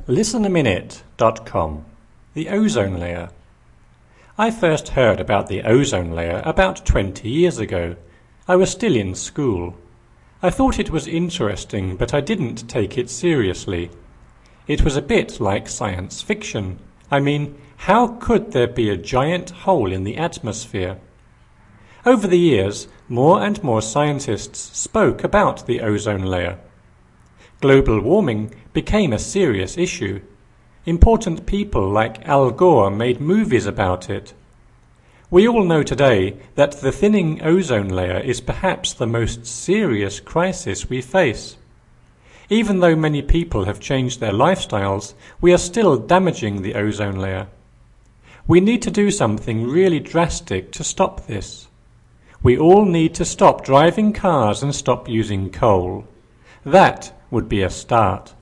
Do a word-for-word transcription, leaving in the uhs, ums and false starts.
listen a minute dot com. The ozone layer. I first heard about the ozone layer about twenty years ago. I was still in school. I thought it was interesting, but I didn't take it seriously. It was a bit like science fiction. I mean, how could there be a giant hole in the atmosphere? Over the years, more and more scientists spoke about the ozone layer. Global warming became a serious issue. Important people like Al Gore made movies about it. We all know today that the thinning ozone layer is perhaps the most serious crisis we face. Even though many people have changed their lifestyles, we are still damaging the ozone layer. We need to do something really drastic to stop this. We all need to stop driving cars and stop using coal. That would be a start.